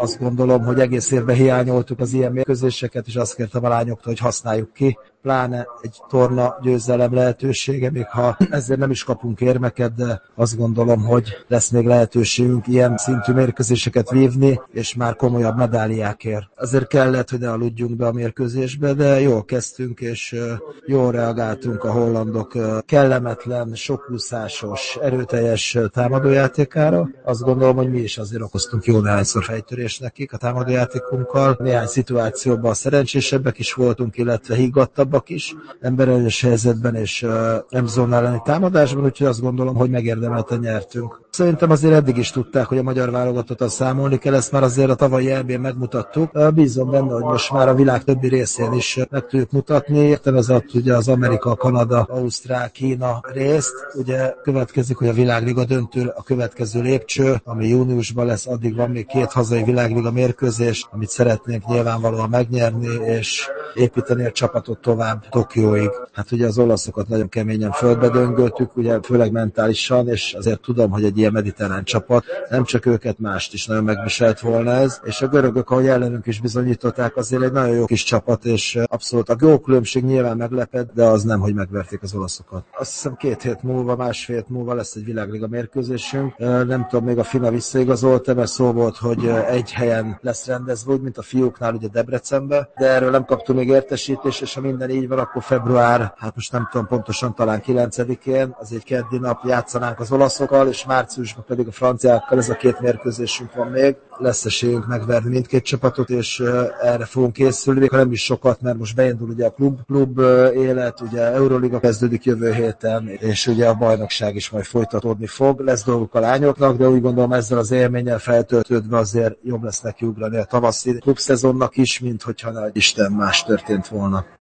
azt gondolom, hogy egész évben hiányoltuk az ilyen mérkőzéseket, és azt kértem a lányoktól, hogy használjuk ki, pláne egy torna győzelem lehetősége, még ha ezért nem is kapunk érmeket, de azt gondolom, hogy lesz még lehetőségünk ilyen szintű mérkőzéseket vívni, és már komolyabb medáliákért. Azért kellett, hogy ne aludjunk be a mérkőzésbe, de jól kezdtünk, és jól reagáltunk a hollandok kellemetlen, sokúszásos, erőteljes támadójátékára. Azt gondolom, hogy mi is azért okoztunk jó néhányszor fejtörést nekik a támadójátékunkkal. Néhány szituációban szerencsésebbek is voltunk, illetve higgadtabbak is emberelős helyzetben és M-zone elleni támadásban, úgyhogy azt gondolom, hogy megérdemelten nyertünk. Szerintem azért eddig is tudták, hogy a magyar válogatottal számolni kell, ezt már azért a tavalyi EB-n megmutattuk. Bízom benne, hogy most már a világ többi részén is meg tudjuk mutatni. Értem ez ugye az Amerika, Kanada, Ausztrál, Kína részt. Ugye következik, hogy a világliga döntő a következő lépcső, ami júniusban lesz, addig van még 2 hazai világliga mérkőzés, amit szeretnénk nyilvánvalóan megnyerni, és építeni a csapatot tovább Tokióig. Hát ugye az olaszokat nagyon keményen földbe döngöltük, ugye főleg mentálisan, és azért tudom, hogy egy ilyen mediterrán csapat, nem csak őket, mást is nagyon megviselt volna ez, és a görögök, ahogy ellenünk is bizonyították, azért egy nagyon jó kis csapat, és abszolút a gólkülönbség nyilván meglepett, de az nem, hogy megverték az olaszokat. Azt hiszem 2 hét múlva, másfél hét múlva lesz egy világliga mérkőzésünk. Nem tudom, még a FINA visszaigazolta, mert szó volt, hogy egy helyen lesz rendezve, úgy, mint a fiúknál, ugye Debrecenbe, de erről nem kaptunk még értesítést, és ha minden így van, akkor február, hát most nem tudom pontosan, talán 9-én, az egy keddi nap játszanánk az olaszokkal, és márciusban pedig a franciákkal, ez a 2 mérkőzésünk van még. Lesz esélyünk megverni mindkét csapatot, és erre fogunk készülni, még ha nem is sokat, mert most beindul ugye a klub élet, ugye Euroliga kezdődik jövő héten, és ugye a bajnokság is majd folytatódni fog. Lesz dolguk a lányoknak, de úgy gondolom ezzel az élménnyel feltöltődve azért jobb lesz neki ugrani a tavaszi klubszezonnak is, mint hogyha nagy Isten más történt volna.